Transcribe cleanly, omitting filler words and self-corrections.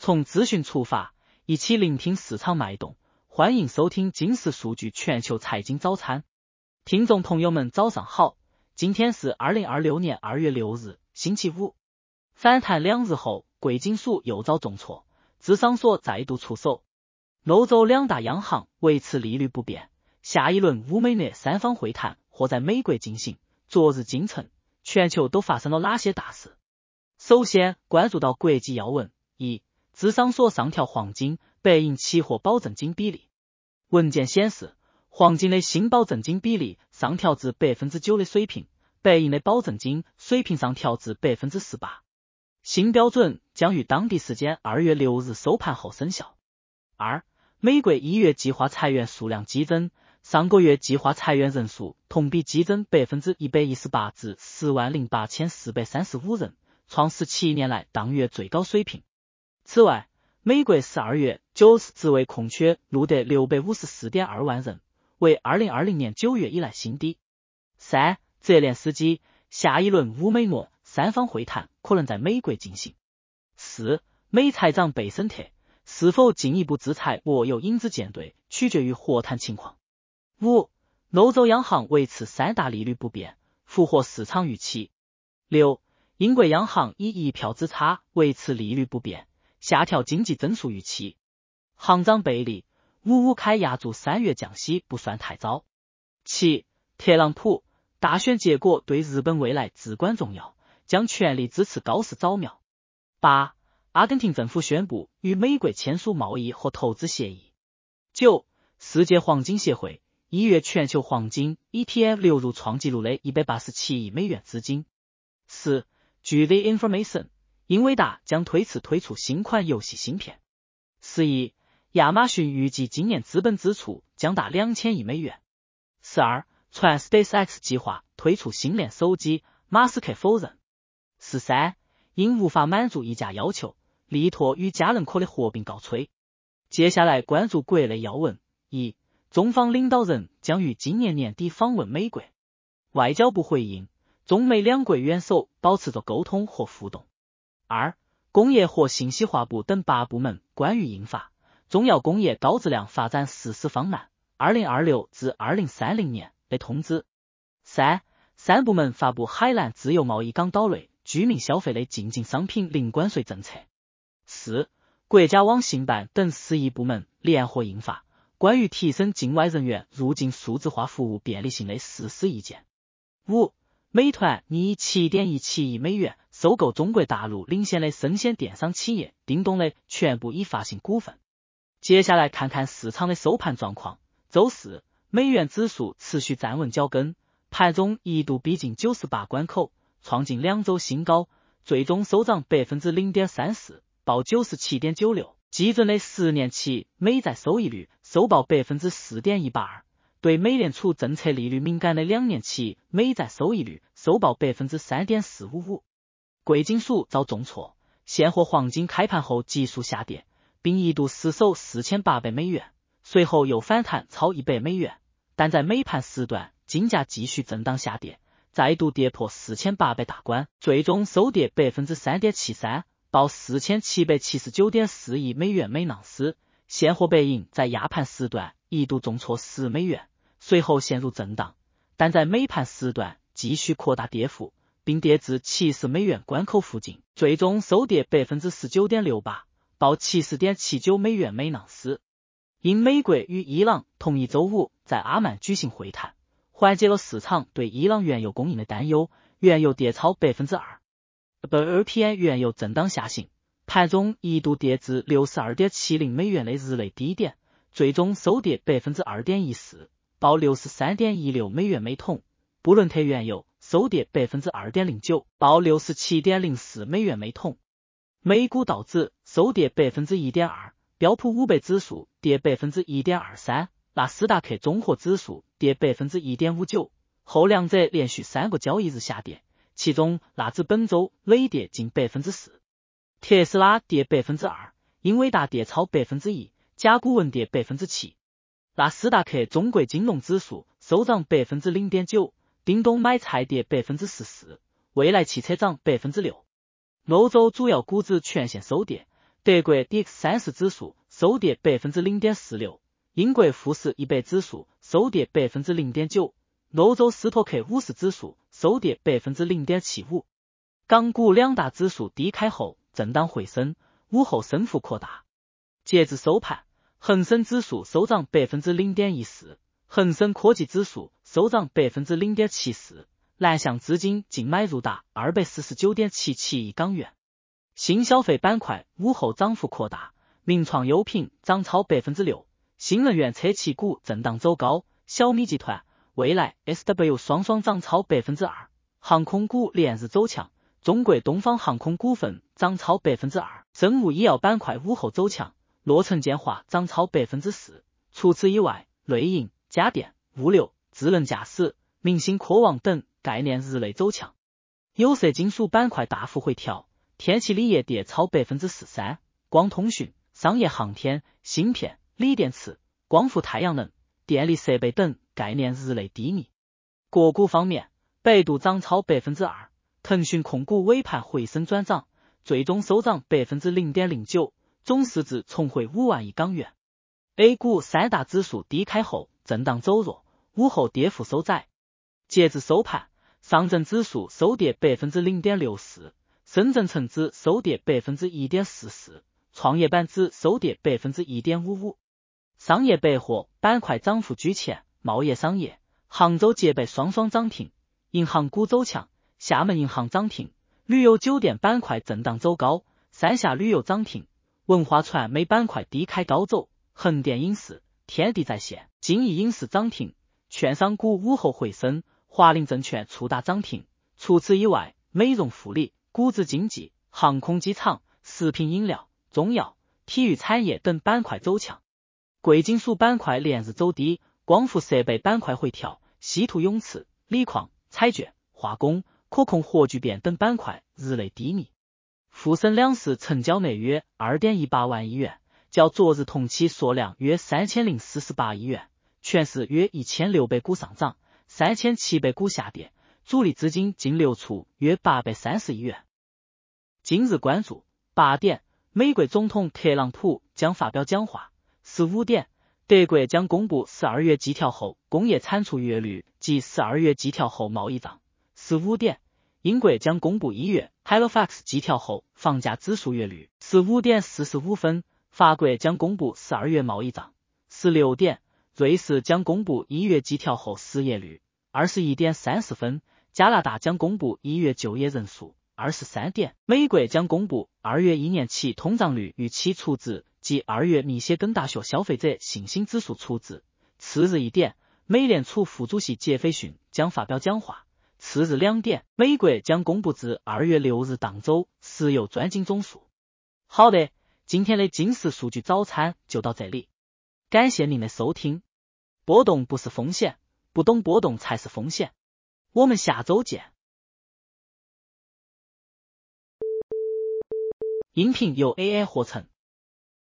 从资讯出发，一起聆听市场脉动。欢迎收听金石数据全球财经早餐。听众朋友们早上好，今天是2026年2月6日，星期五。反弹2日后，贵金属又遭重挫，芝商所再度出手。欧洲两大央行维持利率不变，下一轮5美元三方会谈或在美国进行。昨日京城，全球都发生了哪些大事？首先关注到国际要闻：一、芝商所上调黄金、白银期货保证金比例。文件显示，黄金的新保证金比例上调至 9% 的水平，白银的保证金水平上调至 18%。新标准将于当地时间2月6日收盘后生效。二、美国1月计划裁员数量激增，上个月计划裁员人数同比激增 118% 至 100,8435 人，创17年来当月最高水平。此外，美国12月90职位空缺录得 654.2 万人，为2020年9月以来新低。三、泽连斯基下一轮5美元三方会谈可能在美国进行。四、美财长贝森特是否进一步制裁俄油影子舰队，取决于和谈情况。五、欧洲央行维持三大利率不变，符合市场预期。六、英国央行以1票之差维持利率不变，下调经济增速预期。行长贝利5开压住3月降息不算太早。七、特朗普大选结果对日本未来至关重要，将全力支持高市早苗。八、阿根廷政府宣布与美国签署贸易和投资协议。九、世界黄金协会1月全球黄金 ETF 流入创纪录的187亿美元资金。四、据 The Information， 英伟达将推迟推出新款游戏芯片。11、亚马逊预计今年资本支出将达2000亿美元。12、传 SpaceX 计划推出星链手机，马斯克否认。13、因无法满足议价要求，力拓与嘉能可的合并告吹。接下来关注国内要闻：一、中方领导人将于今年年底访问美国。外交部回应，中美两国元首保持着沟通和互动。二、工业和信息化部等8部门关于印发《中药工业高质量发展实施方案（2026至2030年）》的通知。三部门发布海南自由贸易港岛内居民消费的进境商品零关税政策。四、国家网信办等11部门联合印发关于提升境外人员入境数字化服务便利性的实施意见。五、美团拟以 7.17 亿美元收购中国大陆领先的生鲜电商企业叮咚的全部已发行股份。接下来看看市场的收盘状况。周四，美元指数持续站稳脚跟，盘中一度逼近98关口，创近2周新高，最终收涨 0.34%， 报 97.96， 基准的10年期美债收益率收报 4.182%， 对美联储政策利率敏感的2年期美债收益率收报 3.455%。贵金属遭重挫，现货黄金开盘后急速下跌，并一度失守4800美元，随后又反弹超100美元，但在美盘时段金价继续震荡下跌，再度跌破4800大关，最终收跌 3.73%， 报 4779.4 亿美元每盎司。现货白银在亚盘时段一度重挫10美元，随后陷入震荡，但在美盘时段继续扩大跌幅，并跌至70美元关口附近，最终收跌 19.68%， 报 70.79 美元每盎司。因美国与伊朗同一周五在阿曼举行会谈，缓解了市场对伊朗原油供应的担忧，原油跌超 2%。 WTI 原油震荡下行，盘中一度跌至 62.70 美元的日内低点，最终收跌 2.14%， 报 63.16 美元每桶。布伦特原油收跌 2.09%， 报 67.04 美元每桶。美股道指收跌 1.2%， 标普500指数跌 1.23%， 纳斯达克综合指数跌 1.59%， 后两者连续3个交易日下跌，其中纳指本周累跌近 4%。 特斯拉跌 2%， 英伟达跌超 1%， 甲骨文跌 7%。 纳斯达克中国金融指数收涨 0.9%， 叮咚买菜跌 14%， 蔚来汽车涨 6%。欧洲主要股指全线收跌， 德国 DX30指数收跌 0.46%， 英国富时100指数收跌 0.9%， 欧洲斯托克50指数收跌 0.75%。港股两大指数低开后震荡回升，午后升幅扩大。截至收盘，恒生指数收涨 0.14%， 恒生科技指数收涨 0.74%， 南向资金净买入达 249.77 亿港元。新消费板块午后涨幅扩大，名创优品涨超 6%， 新能源车企股震荡走高，小米集团、蔚来、SW 双双涨超 2%， 航空股连日走强，中国东方航空股份涨超 2%， 生物医药板块午后走强，洛城建华涨超 4%。 除此以外，内银、家电、物流、智能驾驶、明星科网等概念日内走强。有色金属板块大幅回调，天齐锂业跌超 43%， 光通讯、商业航天、芯片、锂电池、光伏太阳能、电力设备等概念日内低迷。个股方面，百度涨超 2%， 腾讯控股尾盘回升转涨，最终收涨 0.09%， 总市值重回5万亿港元。A 股三大指数低开后震荡走弱，午后跌幅收窄。截至收盘，上证指数收跌 0.64%， 深圳成指收跌 1.44%， 创业板指收跌 1.55%。商业百货板块涨幅居前，贸易商业、杭州捷北双双涨停，银行股走强，厦门银行涨停，旅游酒店板块震荡走高，三峡旅游涨停，文化传媒板块低开高走，横店影视、天地在线、金逸影视涨停，券商股午后回升，华林证券触达涨停。除此以外，美容护理、股指经济、航空机场、食品饮料、中药、体育产业等板块走强。贵金属板块连日走低，光伏设备板块回调，稀土永磁、锂矿、彩券、化工、可控核聚变等板块日内低迷。沪深两市成交内约 2.18 万亿元，较昨日同期缩量约3048亿元，全市约1600股上涨，3700股下跌，主力资金净流出约830亿元。今日关注8点，美国总统特朗普将发表讲话。15点，德国将公布12月季调后工业产出月率及12月季调后贸易账。15点，英国将公布1月 Halifax 季调后房价指数月率。15点45分，法国将公布12月贸易账。16点，瑞士将公布1月季调后失业率。21点30分，加拿大将公布1月就业人数。23点，美国将公布2月1年期通胀率预期初值及2月密歇根大学消费者信心指数初值。次日1点，美联储副主席杰斐逊将发表讲话。次日2点，美国将公布至2月6日当周石油钻井总数。好的，今天的金石数据早餐就到这里，感谢您的收听。波动不是风险，不懂波动才是风险。我们下周见。音频由 AI 合成。